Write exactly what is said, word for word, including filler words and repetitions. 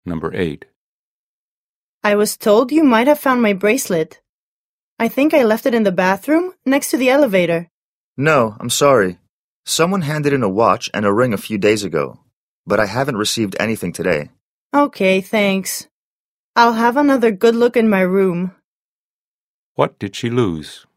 Number eight. I was told you might have found my bracelet. I think I left it in the bathroom next to the elevator. No, I'm sorry. Someone handed in a watch and a ring a few days ago, but I haven't received anything today. Okay, thanks. I'll have another good look in my room. What did she lose?